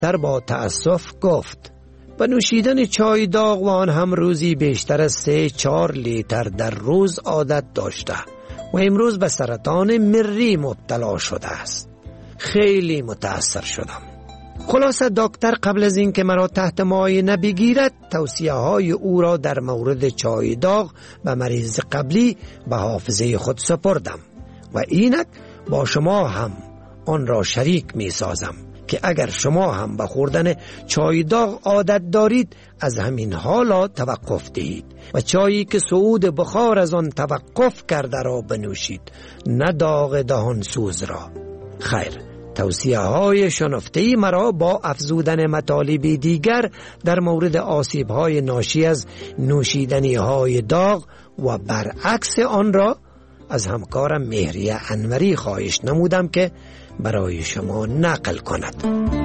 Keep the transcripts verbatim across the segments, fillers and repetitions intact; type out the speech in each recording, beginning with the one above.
دکتر با تأسف گفت و نوشیدن چای داغ و آن هم روزی بیشتر از سه چهار لیتر در روز عادت داشته و امروز به سرطان مری مبتلا شده است. خیلی متأثر شدم. خلاصه دکتر قبل از این که مرا تحت معاینه بگیرد توصیه های او را در مورد چای داغ به مریض قبلی به حافظه خود سپردم و اینک با شما هم آن را شریک می سازم که اگر شما هم به خوردن چای داغ عادت دارید از همین حالا توقف دهید و چایی که صعود بخار از آن توقف کرده را بنوشید، نه داغ دهان سوز را. خیر، توصیه های شنفته‌ای مرا با افزودن مطالب دیگر در مورد آسیب های ناشی از نوشیدنی های داغ و برعکس آن را از همکارم مهریه انوری خواهش نمودم که برای شما نقل کند.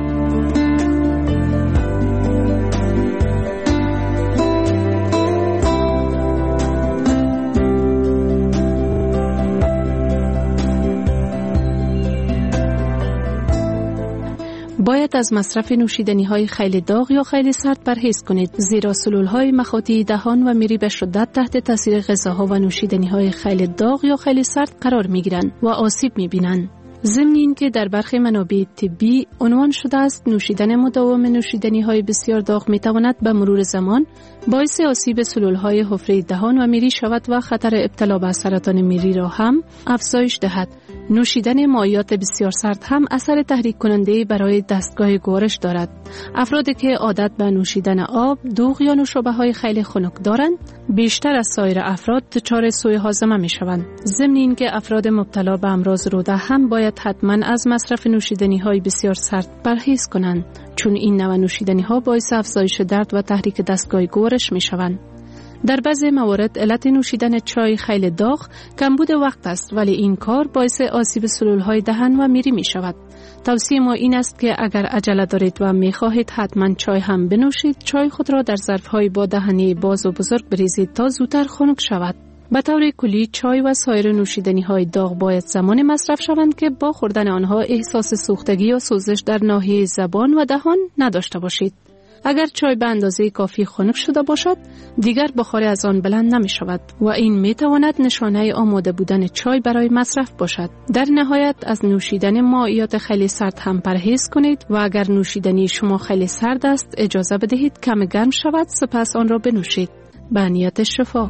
باید از مصرف نوشیدنی های خیلی داغ یا خیلی سرد پرهیز کنید، زیرا سلول های مخاطی دهان و میری به شدت تحت تاثیر غذاها و نوشیدنی های خیلی داغ یا خیلی سرد قرار می گیرند و آسیب می بینند. ضمن این که در برخی منابع طبی عنوان شده است نوشیدن مداوم نوشیدنی های بسیار داغ می تواند به مرور زمان باعث آسیب سلول های حفره دهان و میری شود و خطر ابتلا به سرطان میری را هم افزایش دهد. نوشیدن مایعات بسیار سرد هم اثر تحریک کننده برای دستگاه گوارش دارد. افرادی که عادت به نوشیدن آب، دوغ یا نوشابه های خیلی خنک دارند بیشتر از سایر افراد دچار سوء هاضمه می شوند. ضمن این که افراد مبتلا به امراض روده هم باید حتما از مصرف نوشیدنی های بسیار سرد پرهیز کنند، چون این نوع نوشیدنی ها باعث افزایش درد و تحریک دستگاه گوارش می شوند. در بعضی موارد علت نوشیدن چای خیلی داغ کمبود وقت است، ولی این کار باعث آسیب سلول های دهان و میری می شود. توصیه ما این است که اگر عجله دارید و می خواهید حتما چای هم بنوشید، چای خود را در ظرف های با دهنه باز و بزرگ بریزید تا زودتر خنک شود. به طور کلی چای و سایر نوشیدنی های داغ باید زمان مصرف شوند که با خوردن آنها احساس سوختگی یا سوزش در ناحیه زبان و دهان نداشته باشید. اگر چای به اندازه کافی خنک شده باشد، دیگر بخار از آن بلند نمی شود و این می تواند نشانه آماده بودن چای برای مصرف باشد. در نهایت از نوشیدن مایعات خیلی سرد هم پرهیز کنید و اگر نوشیدنی شما خیلی سرد است، اجازه بدهید کم گرم شود، سپس آن را بنوشید. به نیت شفا.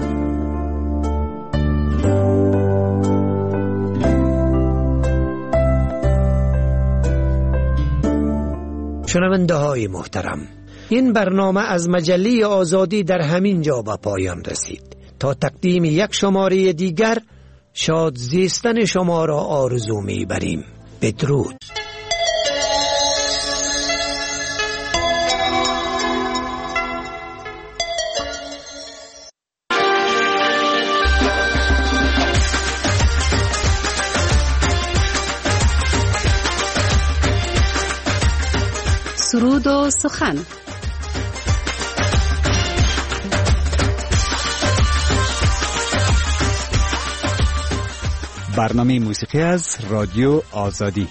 شنونده های محترم، این برنامه از مجله آزادی در همین جا به پایان رسید. تا تقدیم یک شماره دیگر شاد زیستن شما را آرزو می‌بریم. بدرود. سرود و سخن. برنامه موسیقی از رادیو آزادی.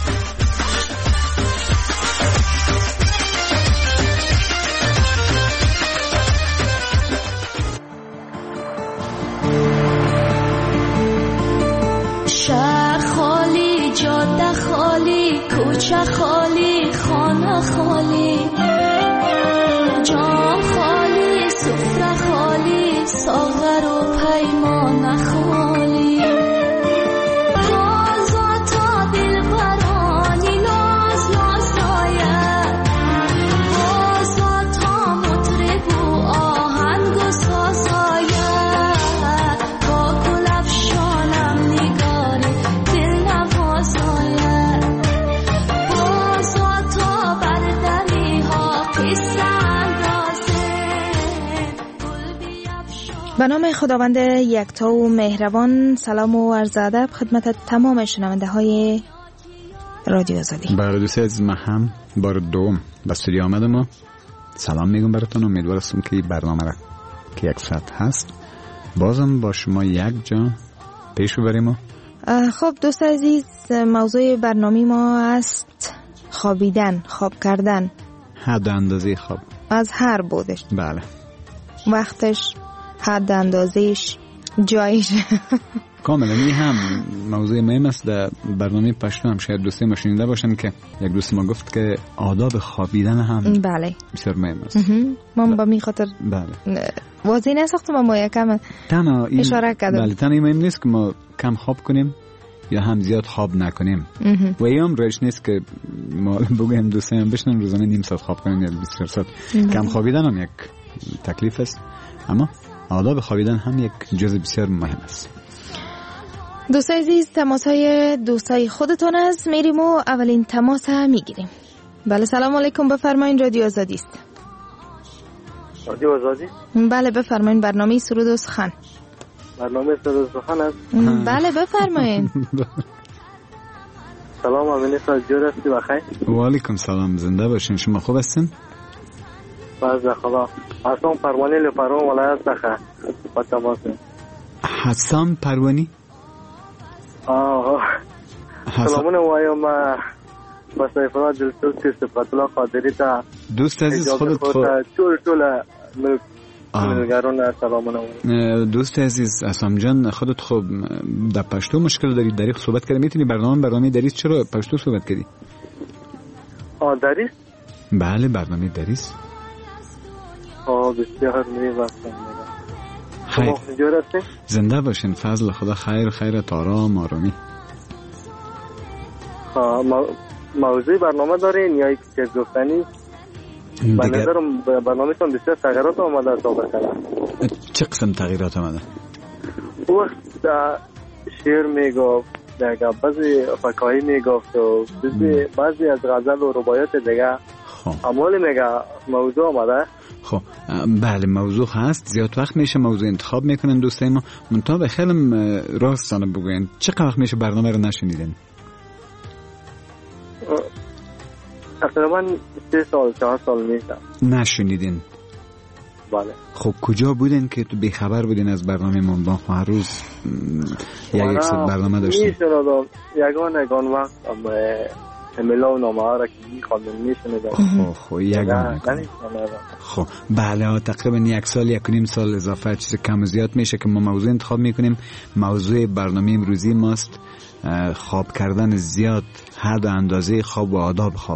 شهر خالی، جاده خالی، کوچه خالی، خانه خالی، جام خالی، سفره خالی، ساغر و پیمان خالی. بازا تا دل برانی ناز ناز آید، بازا تا مطرب و آهنگ و ساز آید، با گل افشانم نگار دل نواز آید، بازا تا بردنی ها قصه اندازه گل بیفشان. به نام خداوند یکتا و مهربان، سلام و عرض ادب خدمت تمام شنونده های رادیو آزادی. برای دوستی از ما هم بار دوم به استودیو آمدم و سلام میگم براتون. امیدوارم که برنامه را که یک ساعت هست بازم با شما یک جا پیش ببریم. خب دوست عزیز، موضوع برنامه ما است خوابیدن، خواب کردن، حد اندازه خواب از هر بودش، بله، وقتش، حد اندازهش، جایش. کاملا. این هم موضوع مهم است. در برنامه پشتو هم شاید دوستی ما شنیده باشن که یک دوست ما گفت که آداب خوابیدن هم بله بسیار مهم است. من با می خاطر بله واضح نساختم اما یکم اشاره کردم. بله، تنها مهم نیست که ما کم خواب کنیم یا هم زیاد خواب نکنیم و ایام روش نیست که ما بگویم دوستی هم بشنن روزانه نیم ساعت خواب کنیم یا بیست و چهار ساعت. کم خوابیدن هم یک تکلیف است، اما آداب خوابیدن هم یک جزء بسیار مهم است. دوستای عزیز، تماس های دوستای خودتون است. میریم و اولین تماس میگیریم. بله، سلام علیکم، بفرمایین. رادیو آزادی است. رادیو آزادی؟ بله بفرمایین. برنامه سرود و سخن. برنامه سرود و سخن است؟ بله بفرمایین. سلام، امین صاحب، جور هستی بخیر؟ و علیکم سلام، زنده باشین. شما خوب هستین؟ باز خدا. حسام پروانی لپارو ولایت څخه په تماس. حسام پروانی؟ آه سلامونه وایم با سیفرا دلسوز که صفت الله قادری تا دوست عزیز خودت خود طول طول ملگران سلامونه وایم. دوست عزیز حسام جان، خودت خوب در پشتو مشکل داری؟ دریق صحبت کردی؟ میتونی برنامه برنامه دریست چرا پشتو صحبت کردی؟ آه دریست؟ بله برنامه دریست. آه بسیار میبستم. خیر، زنده باشین. فضل خدا خیر خیرت، آرام آرامی. موضوع برنامه دارین یا یک چیز گفتنی؟ به نظرم برنامه‌تون بسیار تغییرات آمده صحبت کردن. چه قسم تغییرات آمده؟ وقت شعر میگفت، دیگه بعضی فکاهی میگفت و بعضی از غزل و رباعیات دیگه اموالی میگه موضوع آمده. خب بله موضوع هست، زیاد وقت میشه موضوع انتخاب میکنن دوستای ما. منتها به خیلم راستانه بگوین چقدر وقت میشه برنامه رو نشنیدین؟ تقریبا سه سال چهار سال میشه نشنیدین. بله. خب کجا بودین که تو بیخبر بودین از برنامه من؟ با هر روز یک یک ساعت برنامه داشتین؟ میشنیدم یگان یگان وقت امیلا و نامه ها را که میخواندم میشنیدم. خب خب یگان خب بله، تقریبا یک سال یک و نیم سال اضافه چیز کم و زیاد میشه که ما موضوع انتخاب میکنیم. موضوع برنامه امروزی ماست خواب کردن زیاد، حد و اندازه خواب و آداب خواب.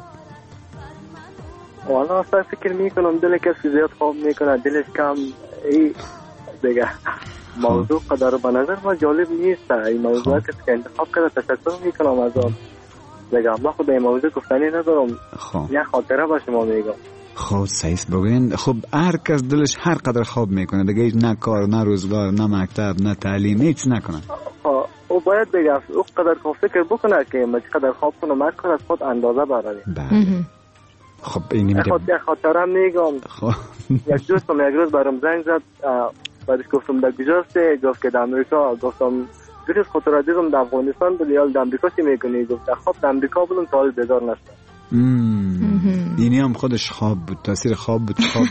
والا اصلا فکر میکنم دل کسی زیاد خواب میکنه، دلش کم. ای دیگه موضوع قدر به نظر ما جالب نیست. این موضوع کسی که انتخاب کرده تشکر میکنم از آن. دیگه ما خود این موضوع گفتنی ندارم. خب یه خاطره با شما میگم. خب سعید بگوین. خب هر کس دلش هر قدر خواب میکنه دیگه، نه کار نه روزگار نه مکتب نه تعلیم هیچ نکنه. او باید دیگه او قدر فکر بکنه که ما چقدر خواب کنه، مرد کار از خود اندازه براره. بله. خب این میگم یه خاطره میگم. خب یک دوستم یک روز برام زنگ زد، بعدش گفتم در کجاست؟ گفت که در امریکا. گفتم درست خاطره دیدم در افغانستان بود یا در امریکا چی میکنی؟ گفت خب در امریکا بودم تا حال بیدار نشدم. اینی هم خودش خواب بود، تاثیر خواب بود. خواب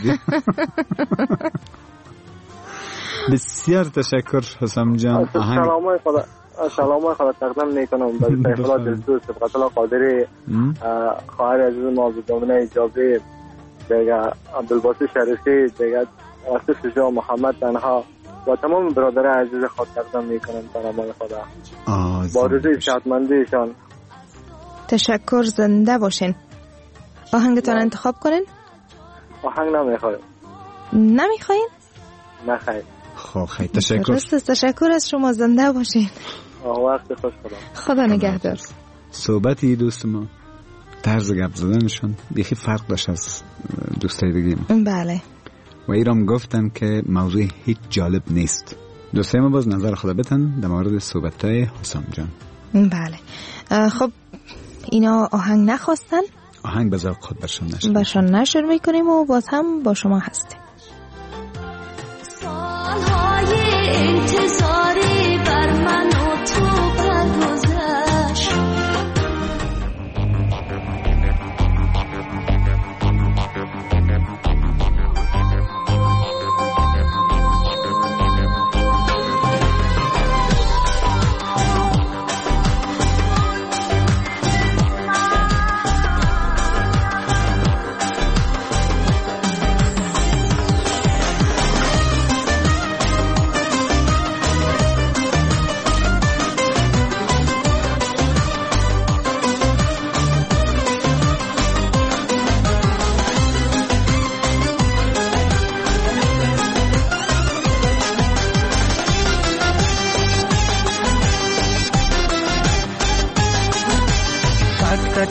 بسیار تشکر حسام جان. سلام خدا سلام خدا تقدیم میکنم برای سیفلا دلسوز صفت الله قادری، خواهر عزیز ما بدامنه اجابه، دیگه عبدالباسط شریفی، دیگه آصف شجاع محمد تنها و تمام برادر عزیز خود تقدیم میکنم سلام خدا با روزی شادمندیشان. تشکر، زنده باشین. آهنگتان انتخاب کنین؟ آهنگ نمیخوایم. نمیخواین؟ نه خیر. خب خیلی تشکر. تشکر از شما، زنده باشین. وقت خوش خدا. خدا نگهدار. صحبتی دوست ما، طرز گپ زدنشون بیخی فرق داشت از دوستای دیگه. بله. و ایرام گفتن که موضوع هیچ جالب نیست. دوستای ما باز نظر خدا بتن در مورد صحبتای حسام جان. بله. خب اینا آهنگ نخواستن؟ آهنگ به ذوق خود برشان نشر برشان نشر میکنیم و باز هم با شما هستیم. سالهای انتظاری بر من و تو برگذشت،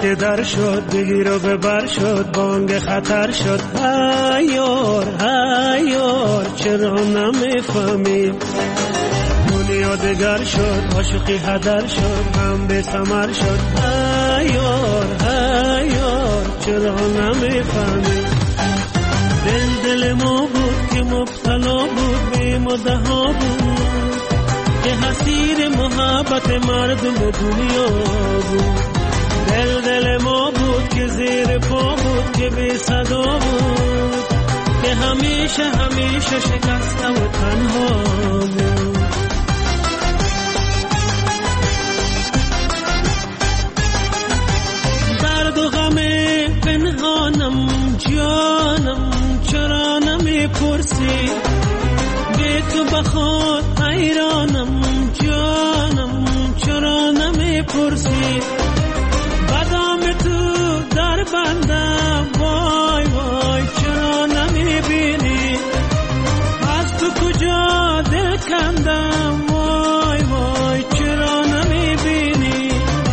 که در شد بگیر و ببر شد بانگ خطر شد ایار ایار چرا نمیفهمی دنیا دگر شد عاشقی هدر شد هم به ثمر شد ایار ایار چرا نمیفهمی دل دل ما بود که مبتلا بود به مدها بود که حسیر محبت مردم دنیا بود دل دل ما بود که زیر پا بود که بی صدا بود که همیشه همیشه شکسته و تنها بود درد و غم پنهانم جانم چرا نمی پرسی به تو بخواد حیرانم جانم چرا نمی پرسی بدام تو در بندم وای وای چرا نمی بینی از تو کجا دل کندم وای وای چرا نمی بینی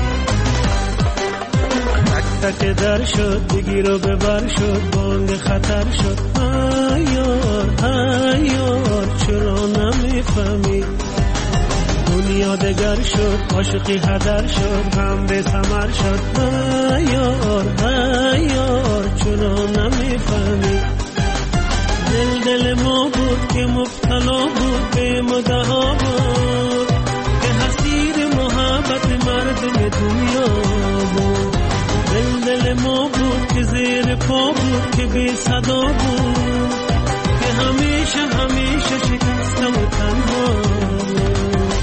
تک تک در شد بگیر و ببر شد بانگ خطر شد ایار ایار چرا نمی فهمی دنیا دگر شد عاشقی هدر شد هم به ثمر شد ایار ایار چرا نمیفهمی دل دل ما بود که مبتلا بود به مدها بود که حسیر محبت مردم دنیا بود دل دل ما بود که زیر پا بود که بی صدا بود که همیشه همیشه شکسته و تنها بود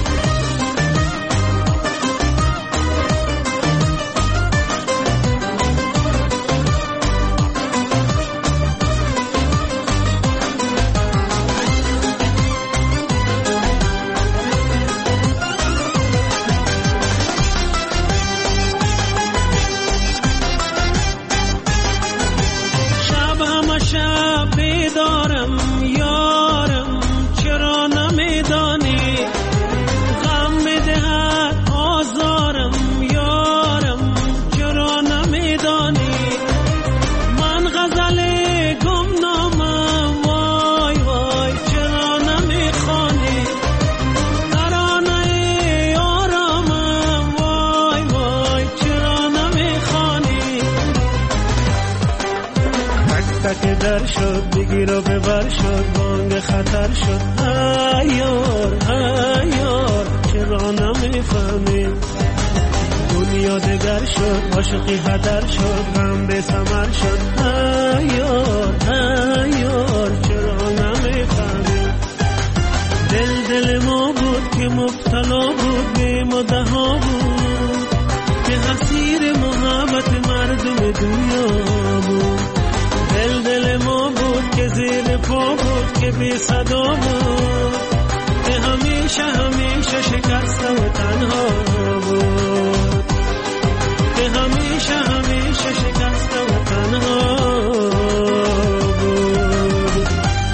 در شد بگیر و ببر شد بانگ خطر شد ایار ایار چرا نمیفهمی دنیا دگر شد عاشقی هدر شد هم به ثمر شد ایار ایار چرا نمیفهمی دل دل ما بود که مبتلا بود به مدها بود که حسیر محبت مردم دنیا بود دل دل ما بود که زیر پا بود که بی صدا بود که همیشه همیشه شکسته و تنها بود که همیشه همیشه شکسته و تنها بود.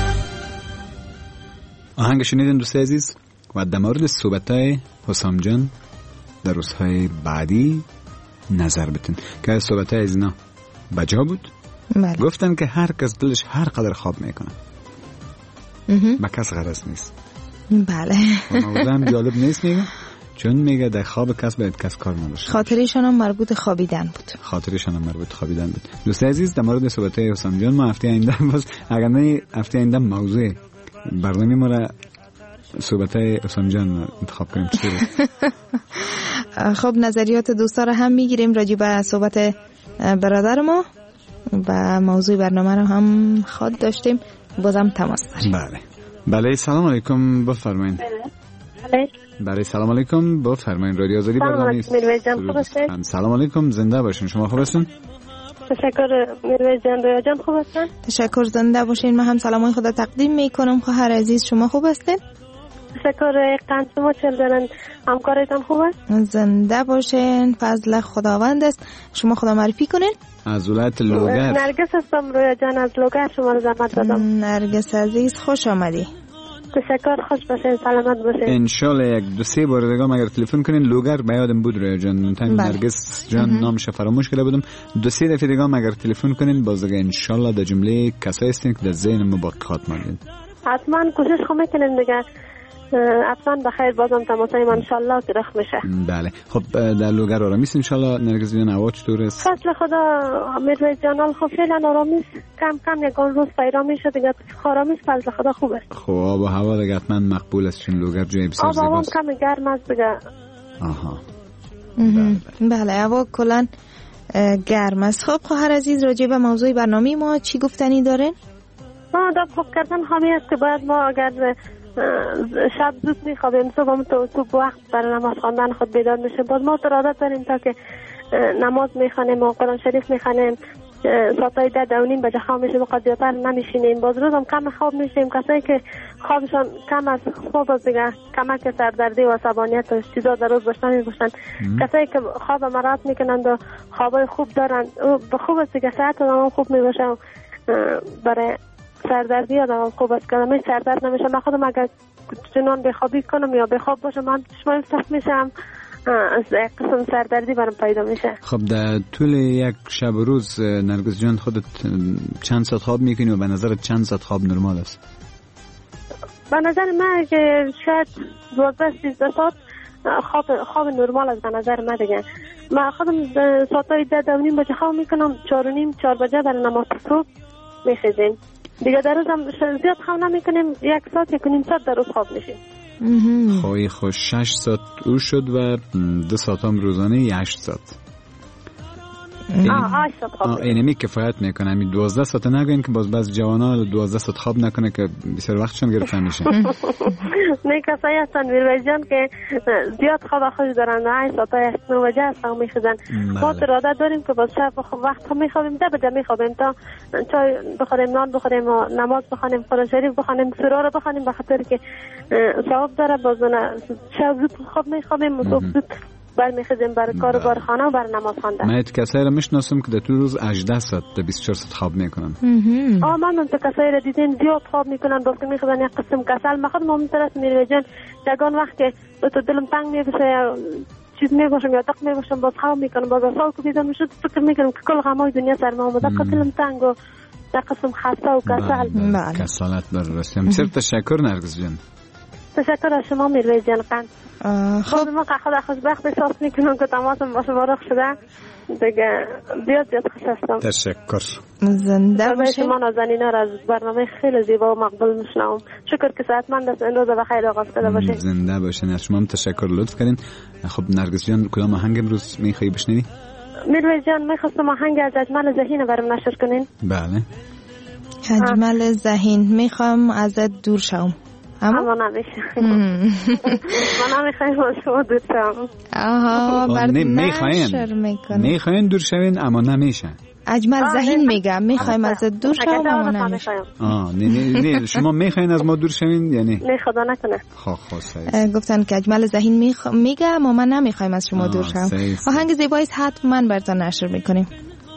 آهنگ شنیدین دوست عزیز و در مورد صحبت‌های حسام جان در روزهای بعدی نظر بتین که صحبت‌های از اینا بجا بود. بله. گفتن که هر کس دلش هر قدر خواب میکنه با کس غرض نیست. بله. موضوع جالب نیست میگه چون میگه در خواب کس باید کس کار نداشته. خاطرشان هم مربوط خوابیدن بود. خاطرشان هم مربوط خوابیدن بود. دوست عزیز در مورد صحبت حسام جان ما هفته آینده باز اگر نه هفته آینده موضوع برنامه ما را صحبت حسام جان انتخاب کنیم چی بود؟ خب نظریات دوستا را هم میگیریم راجع به صحبت برادر ما و موضوع برنامه رو هم خود داشتیم بازم تماس داریم. بله بله سلام علیکم بفرمایید. بله بله سلام علیکم بفرمایید رادیو آزادی برنامه است. سلام علیکم زنده باشین شما خوب هستین؟ تشکر میرویس جان رویا جان خوب هستین؟ تشکر زنده باشین. من هم سلامای خدا تقدیم میکنم خواهر عزیز شما خوب هستین؟ تشکر قند شما چل دارن همکارتان خوب است؟ زنده باشین فضل خداوند است. شما خدا معرفی کنین. از ولایت لوگر نرگس هستم رویا جان از لوگر شما رو زحمت دادم. نرگس عزیز خوش آمدی. تشکر، خوش باشین، سلامت باشین. انشالله. یک دو سه بار دیگه اگر تلفن کنین لوگر به یادم بود رویا جان. تن نرگس جان نامش فراموش کرده بودم. دو سه دفعه دیگه اگر تلفن کنین باز دیگه انشالله در جمله کسایی هستین که در ذهن ما باقی خاطر ماندین. حتما کوشش خو میکنیم دیگه. حتما بخیر بازم تماسای من انشالله درخ میشه. بله. خب در لوگر آرامیست انشالله. نرگس جان هوا چطور است؟ فضل خدا میرویس جان خب فعلا آرامیست، کم کم یکان روز پیدا میشه دیگه. آرامیست فضل خدا خوبه. خب آب و هوا دیگه حتما مقبول است چون لوگر جای بسیار زیباست. آب و هوا کم گرم است دیگه. آها. بله هوا کلا گرم است. خب خواهر عزیز راجع به موضوع برنامه ما چی گفتنی دارین؟ ما دب خوب کردن همی است که باید ما اگر شب زود میخوابیم صبح هم تو صبح وقت برای نماز خواندن خود بیدار میشه. باز ما تو عادت داریم تا که نماز میخوانیم و قرآن شریف میخوانیم ساعتای ده ده و نیم بجه خواب میشیم و قضیاتر نمیشینیم. باز روز هم کم خواب میشیم. کسایی که خوابشان کم از خواب از دیگه کمک سردردی و عصبانیت و چیزا در روز باشن میباشن. کسایی که خواب مرات میکنند و خوابای خوب دارند به خوب است دیگه. صحت هم خوب میباشه و برای سردردی آدم خوب است که آدم سردرد نمیشه. من خودم اگر چنان بخوابی کنم یا بخواب باشم من چشمایم صف میشم از قسم سردردی برام پیدا میشه. خب در طول یک شب و روز نرگس جان خودت چند ساعت خواب میکنی و به نظرت چند ساعت خواب نرمال است؟ به نظر من که شاید دوازده سیزده ساعت خواب خواب نرمال است به نظر من دیگه. من خودم ساعتای ده ده و نیم بجه خواب میکنم، چهار و نیم چهار بجه برای نماز صبح میخیزیم دیگه. در روز هم زیاد خواب نمیکنیم، یک ساعت یک و نیم ساعت در روز خواب میشیم. خوی خوش شش ساعت او شد و دو ساعت هم روزانه هشت ساعت. آه هشت ساعت خواب میکنیم. اینمی کفایت میکنه. همین دوازده ساعت نگوین که باز بعض جوانا دوازده ساعت خواب نکنه که بسیار وقتشون گرفته میشه. نه کسایی هستن میرویس جان که زیاد خواب خوش دارن، هشت ساعت هشت نه بجه هستن میخیزن. ما اراده داریم که باز شب وقت هم میخوابیم، ده بجه میخوابیم تا چای بخوریم، نان بخوریم و نماز بخونیم، قرآن شریف بخونیم، سوره رو بخونیم، به خاطر که ثواب داره. باز شب زود خواب میخوابیم و صبح زود برمیخیزیم برای کار و بار خانه و برای نماز خواندن. من کسایی رو میشناسم که در طول روز هجده ساعت تا بیست و چهار ساعت خواب میکنن. آه من من تو کسایی رو دیدین زیاد خواب میکنن، باز که میخیزن یک قسم کسل. من خودم هم طرف میرویس جان یگان وقت که تو دلم تنگ میبشه یا چیز میباشم یا دق میباشم باز خواب میکنم. باز اصلا که بیدم میشد فکر میکنم که کل غمای دنیا سر ما آمده، دلم تنگ و یک قسم خسته و کسل. کسالت بررسیم. بسیار تشکر نرگس جان. تشکر از شما میرویس جان. قند خب ما خدا خوشبخت احساس میکنم که تماسم با شما رخ شده دیگه. زیاد زیاد خوش هستم. تشکر. زنده باشین. شما نازنینا را از برنامه خیلی زیبا و مقبول میشنوم. شکر که صحتمند است. این روز بخیر آغاز کرده باشین. زنده باشین. از شما هم تشکر لطف کردین. خب نرگس جان کدام آهنگ امروز میخوایی بشنوی؟ میرویس جان میخواستم آهنگ از اجمل ذهین برام نشر کنین. بله. اجمل ذهین میخوام ازت دور شوم. اما نمیشه. من نمیخوایم با شما دور شوم. آها برد نشر میکنم. میخواین دور شوین اما نمیشه. اجمل ذهین میگم میخوایم ازت دور شوم اما نمیشه. آه نه نه نه شما میخواین از ما دور شوین یعنی نه خدا نکنه. خب خب صحیح. گفتن که اجمل ذهین میگه اما من نمیخوایم از شما دور شوم. آهنگ زیبایی حتما براتون نشر میکنیم.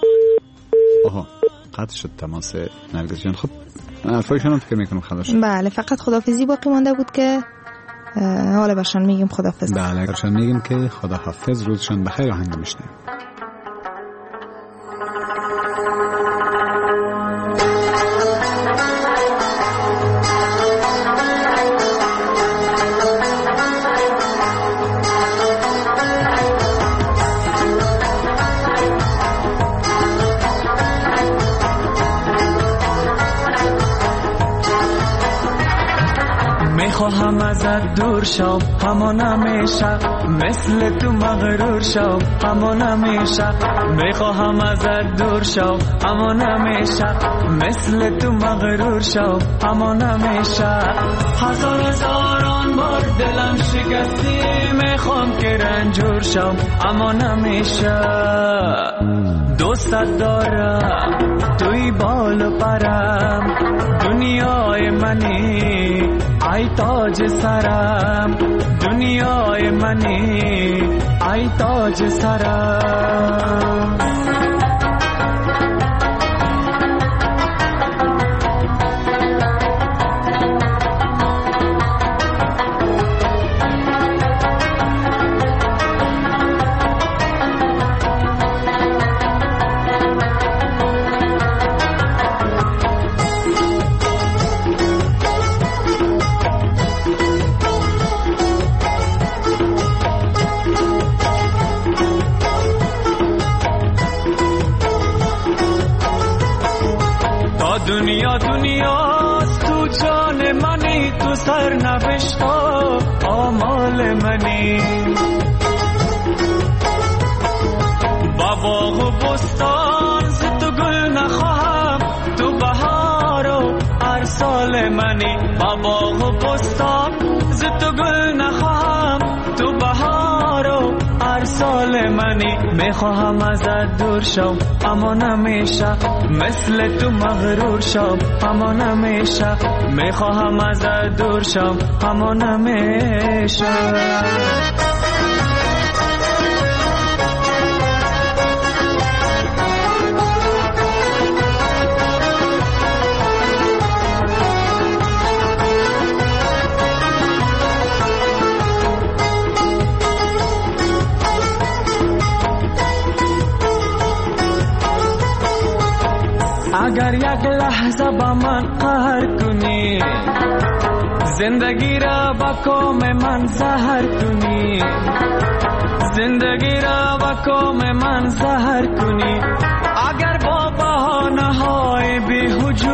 آها قطع شد تماس نرگس جان. خب حرفایشون هم فکر میکنم خلاص. بله فقط خداحافظی باقی مانده بود که حالا برشان میگیم خداحافظ. بله برشان میگیم که خداحافظ، روزشان بخیر. آهنگ میشنیم. میخواهم ازت دور شم اما نمیشه، مثل تو مغرور شم اما نمیشه. میخواهم ازت دور شم اما نمیشه، مثل تو مغرور شم اما نمیشه. هزار هزاران بار دلم شکستی، میخوام که رنجور شم اما نمیشه. دوستت دارم توی بال و پرم، دنیای منی ای تاج سرم، دنیای منی ای تاج سرم. دنیا دنیاست تو جان منی تو سرنوشت آمال منی با باغ و بستان ز تو گل نخواهم تو بهار و ارسال منی با باغ و بستان ز تو گل نخواهم تو بهار و ارسال منی میخواهم ازت دور شم اما نمیشه مثل تو مغرور شم اما نمیشه میخواهم ازت دور شم اما نمیشه اگر یک لحظه با من قهر کنی زندگی را با کام من زهر کنی زندگی را با کام من زهر کنی اگر با بهانه های بی‌وجود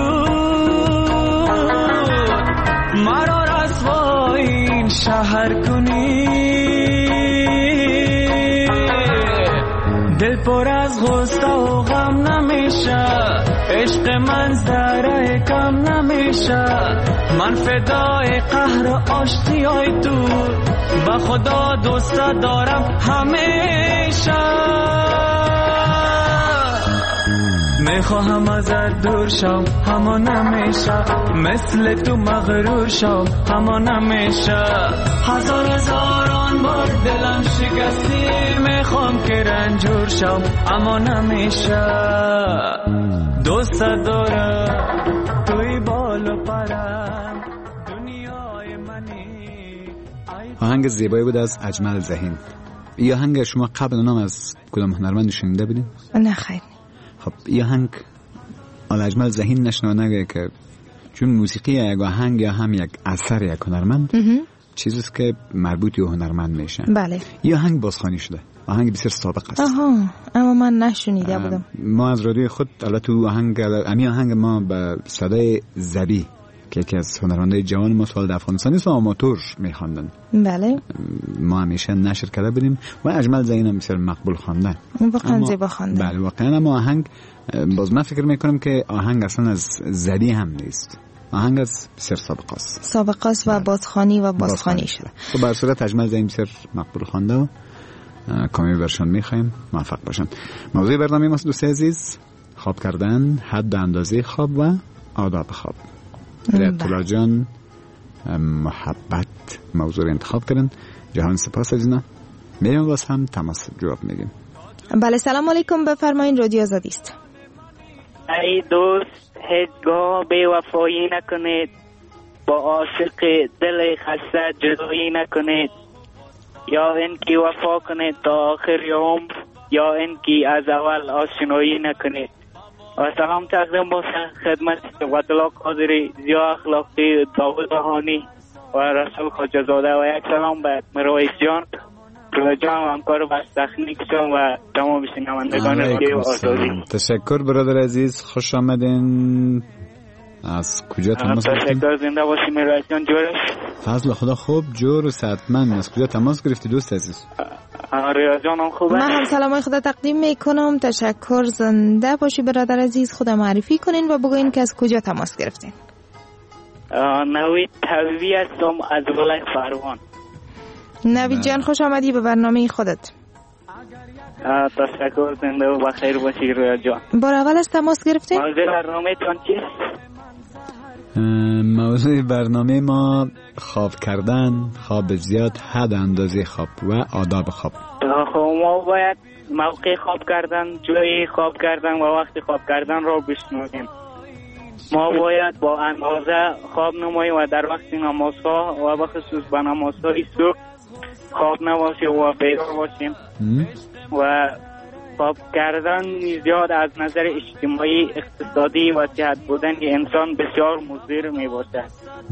مرا رسوای این شهر کنی دل پر از غصه و غم نمیشه عشق من ذره کم نمیشه من فدای قهر و آشتیای تو با خدا دوست دارم همیشه میخواهم ازت دور شم اما نمیشه مثل تو مغرور شم اما نمیشه هزار هزاران بار دلم شکستی میخوام که رنجور شم اما نمیشه دوست دارم توی بال و پرم دنیای منی. آهنگ زیبایی بود از اجمل ذهین. این آهنگ شما قبل نام از کدام هنرمند شنیده بودین؟ نه خیر. خب این آهنگ آل اجمل ذهین نشنو نگه که چون موسیقی یک آهنگ یا هم یک اثر یک هنرمند چیزیست که مربوط به هنرمند میشه. بله. این آهنگ بازخوانی شده. آهنگ بسیار سابق است. آها، اما من نشنیده بودم. ما از رادیوی خود البته آهنگ امی آهنگ ما به صدای زبی که یکی از هنرمندای جوان ما سوال افغانستانی است و آماتور میخواندن. بله. ما همیشه نشر کرده بودیم و اجمل ذهین هم بسیار مقبول خواندن. واقعا زیبا خواندن. بله واقعا. اما آهنگ باز من فکر میکنم که آهنگ اصلا از زبی هم نیست. آهنگ از بسیار سابق است. سابق است و بازخوانی و بازخوانی شده. خب به صورت اجمل ذهین بسیار مقبول خوانده و کامی برشان میخوایم موفق باشن. موضوع برنامه ما دوست عزیز خواب کردن، حد اندازه خواب و آداب خواب. طلا جان محبت موضوع انتخاب کردن. جهان سپاس از اینا. میریم باز هم تماس جواب میگیم. بله سلام علیکم بفرمایین رادیو آزادی است. ای دوست هیچگاه بی‌وفایی نکنید با عاشق دل خسته جدایی نکنید یا اینکه وفا کنید تا آخر عمر یا اینکه از اول آشنایی نکنید. و سلام تقدیم باشه خدمت قوت الله قادری، ضیا اخلاقی، داود روحانی و رسول خواجه‌زاده و یک سلام به مرویس جان، طلا جان و همکار بس تکنیکشون و تمام شنوندگان رادیو آزادی. تشکر برادر عزیز، خوش آمدین. از کجا تماس گرفتین؟ تشکر، زنده باشی مرویس جان. جورش فضل خدا خوب، جور و صحتمند. از کجا تماس گرفتی دوست عزیز؟ آره جانم خوبه. من هم سلامای خدا تقدیم میکنم. تشکر، زنده باشی برادر عزیز. خدا معرفی کنین و بگوین که از کجا تماس گرفتین. نوید تویی هستم از ولایت فروان. نوید جان خوش آمدی به برنامه خودت. تشکر، زنده و بخیر باشی رویا جان. بار اول از تماس گرفتین؟ موضوع برنامه تان چیست؟ موضوع برنامه ما خواب کردن، خواب زیاد، حد اندازه خواب و آداب خواب. خب ما باید موقع خواب کردن، جای خواب کردن و وقت خواب کردن را بشنویم. ما باید با اندازه خواب نماییم و در وقت نمازها و بخصوص به نمازهای صبح خواب نباشیم و بیدار باشیم. و خواب کردن زیاد از نظر اجتماعی، اقتصادی و صحت بودن انسان بسیار مضر می باشد.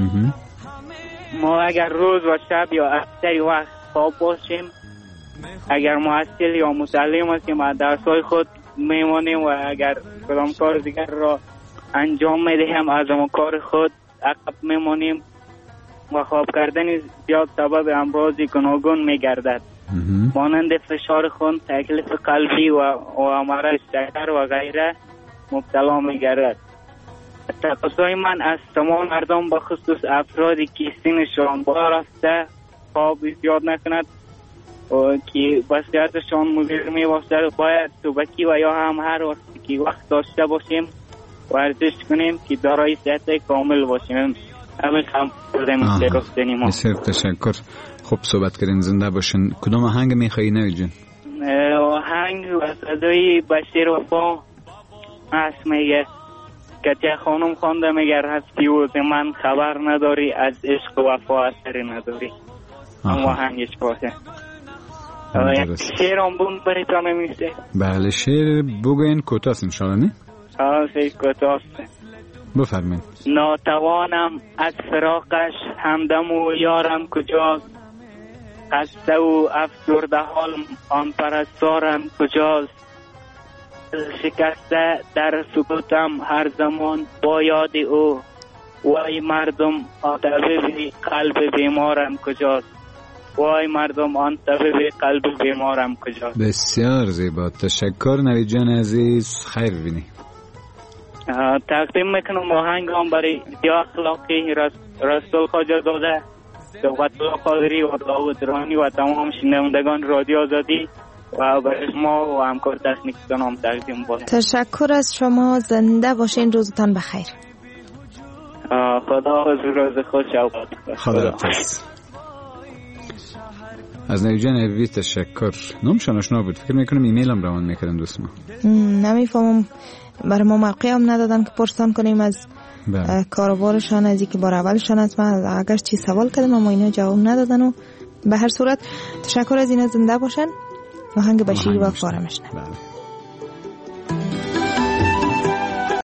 ما اگر روز و شب یا اکثری وقت خواب باشیم، اگر محصل یا متعلم هستیم و درس‌های خود میمانیم و اگر کدام کار دیگر را انجام میدهیم از اون کار خود عقب میمانیم و خواب کردن زیاد سبب امراض گوناگون میگردد مانند فشار خون، تکلیف قلبی و و مرض شکر و غیره مبتلا میگردد. تقاضای من از تمام مردم به خصوص افرادی که سنشان بالا رفته خواب زیاد نکند و که وصیتشان مضر میباشد باید صبحی و یا هم هر وقتی که وقت داشته باشیم ورزش کنیم که دارای صحت کامل باشیم. همین هم بودم درستنی ما. بسیار تشکر. خوب صحبت کردین، زنده باشین. کدام آهنگ میخوایی نوید جان؟ آهنگ و صدای بشیر وفا هست میگه کتیه خانم خونده میگر هستی و من خبر نداری از عشق و وفا اثری نداری. اون آهنگش باشه. شعر هم بون بریتان میشه. بله شعر بگوین کوتاست انشاءالله نه؟ آه خیلی کوتاست. بفرمایید. ناتوانم از فراقش همدم و یارم کجاست خسته و افسرده حالم آن پرستارم کجاست شکسته در سکوتم هر زمان با یاد او وای مردم آن طبیب قلب بیمارم کجاست وای مردم آن طبیب قلب بیمارم کجاست. بسیار زیبا، تشکر نوید جان عزیز، خیر بینی. تقدیم میکنم آهنگ هم برای یا اخلاقی رسول خواجه داده صحبت الله قادری و داود رانی و تمام شنوندگان رادیو آزادی و برای شما و همکار تکنیکتان هم تقدیم باشم. تشکر از شما، زنده باشین، روزتان بخیر. خدا حافظ، روز خوش شب. خدا حافظ. از نوید جان عزیز تشکر. نامشان آشنا بود، فکر میکنم ایمیل هم روان میکردن دوست ما. نمیفهمم، برای ما موقع هم ندادن که پرسان کنیم از کاروبارشان، از اینکه بار اولشان است. من اگر چی سوال کردم اما اینا جواب ندادن و به هر صورت تشکر از اینا، زنده باشن. آهنگ بشیر و فارمشنه.